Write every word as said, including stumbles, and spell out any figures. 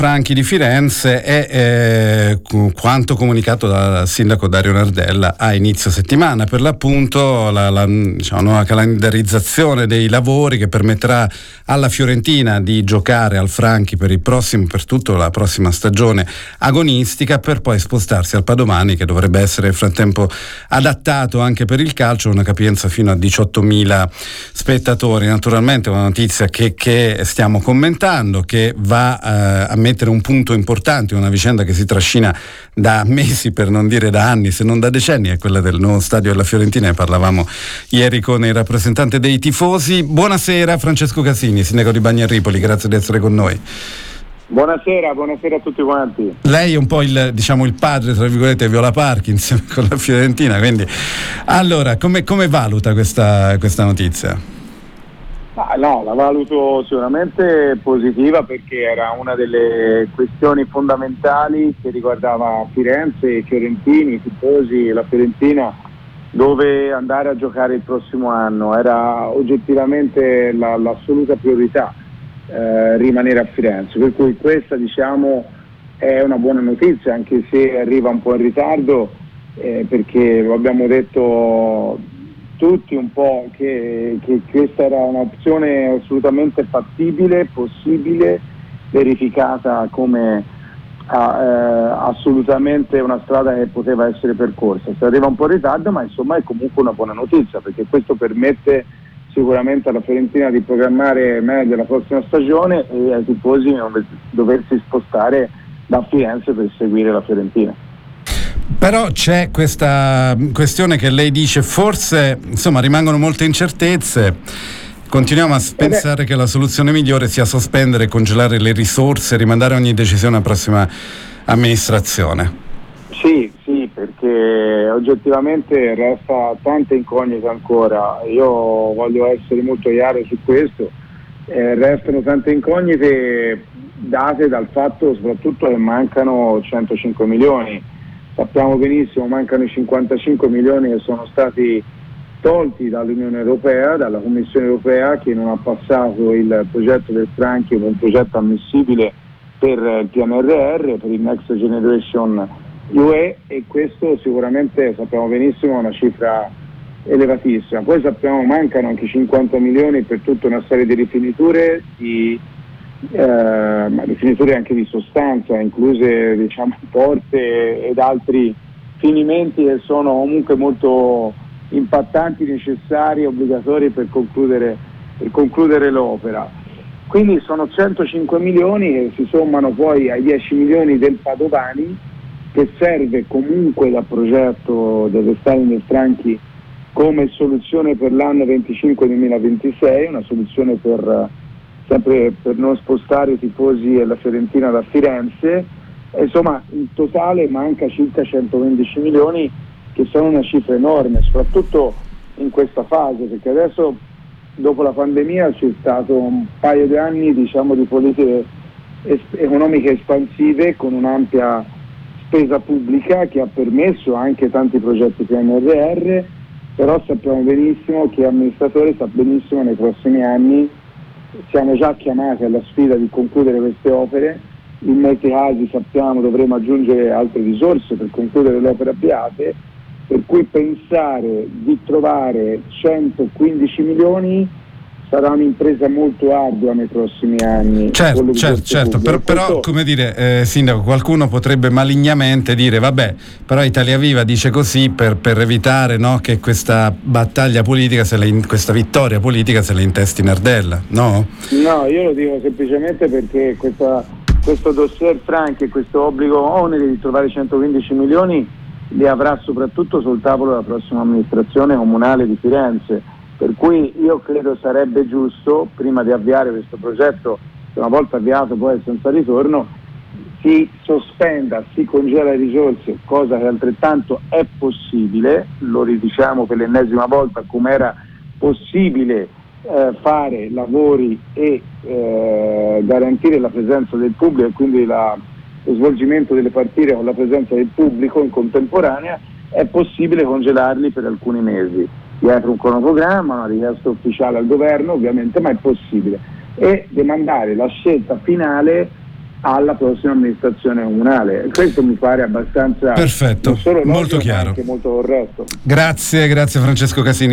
Franchi di Firenze è eh, quanto comunicato dal sindaco Dario Nardella a inizio settimana, per l'appunto la, la diciamo, nuova calendarizzazione dei lavori che permetterà alla Fiorentina di giocare al Franchi per il prossimo, per tutta la prossima stagione agonistica, per poi spostarsi al Padomani, che dovrebbe essere nel frattempo adattato anche per il calcio, una capienza fino a diciottomila spettatori. Naturalmente una notizia che, che stiamo commentando, che va eh, a mettere un punto importante, una vicenda che si trascina da mesi, per non dire da anni, se non da decenni, è quella del nuovo stadio della Fiorentina. Ne parlavamo ieri con il rappresentante dei tifosi. Buonasera Francesco Casini, sindaco di Bagnaripoli, grazie di essere con noi. Buonasera, buonasera a tutti quanti. Lei è un po' il, diciamo, il padre, tra virgolette, Viola Parchi insieme con la Fiorentina, quindi allora come, come valuta questa, questa notizia? Ah, no, la valuto sicuramente positiva, perché era una delle questioni fondamentali che riguardava Firenze, i fiorentini, i tifosi e la Fiorentina, dove andare a giocare il prossimo anno. Era oggettivamente la, l'assoluta priorità eh, rimanere a Firenze, per cui questa, diciamo, è una buona notizia, anche se arriva un po' in ritardo, eh, perché lo abbiamo detto tutti un po' che, che questa era un'opzione assolutamente fattibile, possibile, verificata come ah, eh, assolutamente una strada che poteva essere percorsa. Si arriva un po' in ritardo, ma insomma è comunque una buona notizia, perché questo permette sicuramente alla Fiorentina di programmare meglio la prossima stagione e ai tifosi non doversi spostare da Firenze per seguire la Fiorentina. Però c'è questa questione che lei dice, forse insomma rimangono molte incertezze, continuiamo a pensare che la soluzione migliore sia sospendere e congelare le risorse, rimandare ogni decisione alla prossima amministrazione. Sì, sì, perché oggettivamente resta tante incognite ancora. Io voglio essere molto chiaro su questo, eh, restano tante incognite date dal fatto soprattutto che mancano centocinque milioni. Sappiamo benissimo, mancano i cinquantacinque milioni che sono stati tolti dall'Unione Europea, dalla Commissione Europea, che non ha passato il progetto del Franchi come un progetto ammissibile per il P N R R, per il Next Generation U E, e questo sicuramente sappiamo benissimo è una cifra elevatissima. Poi sappiamo mancano anche cinquanta milioni per tutta una serie di rifiniture, di Eh, ma rifiniture anche di sostanza, incluse, diciamo, porte ed altri finimenti che sono comunque molto impattanti, necessari, obbligatori per concludere, per concludere l'opera. Quindi sono centocinque milioni che si sommano poi ai dieci milioni del Padovani, che serve comunque dal progetto dello Stadio del Franchi come soluzione per l'anno venticinque duemilaventisei, una soluzione per sempre per non spostare i tifosi e la Fiorentina da Firenze. E insomma in totale manca circa centoventicinque milioni, che sono una cifra enorme, soprattutto in questa fase, perché adesso dopo la pandemia c'è stato un paio di anni, diciamo, di politiche es- economiche espansive con un'ampia spesa pubblica che ha permesso anche tanti progetti P N R R, però sappiamo benissimo che l'amministratore sa benissimo nei prossimi anni siamo già chiamati alla sfida di concludere queste opere. In molti casi sappiamo dovremo aggiungere altre risorse per concludere le opere avviate, per cui pensare di trovare centoquindici milioni sarà un'impresa molto ardua nei prossimi anni. Certo, certo, certo. Per, però questo... come dire, eh, Sindaco, qualcuno potrebbe malignamente dire vabbè, però Italia Viva dice così per, per evitare, no, che questa battaglia politica, se le, questa vittoria politica se la intesti Nardella, no? No, io lo dico semplicemente perché questa, questo dossier Franchi e questo obbligo onere di trovare centoquindici milioni li avrà soprattutto sul tavolo della prossima amministrazione comunale di Firenze. Per cui io credo sarebbe giusto, prima di avviare questo progetto, che una volta avviato poi è senza ritorno, si sospenda, si congela le risorse, cosa che altrettanto è possibile, lo ridiciamo per l'ennesima volta, come era possibile eh, fare lavori e eh, garantire la presenza del pubblico e quindi la, lo svolgimento delle partite con la presenza del pubblico in contemporanea, è possibile congelarli per alcuni mesi. Dietro un cronoprogramma, una richiesta ufficiale al governo ovviamente, ma è possibile, e demandare la scelta finale alla prossima amministrazione comunale. Questo mi pare abbastanza perfetto, non solo logico, molto chiaro, ma anche molto corretto. Grazie, grazie Francesco Casini.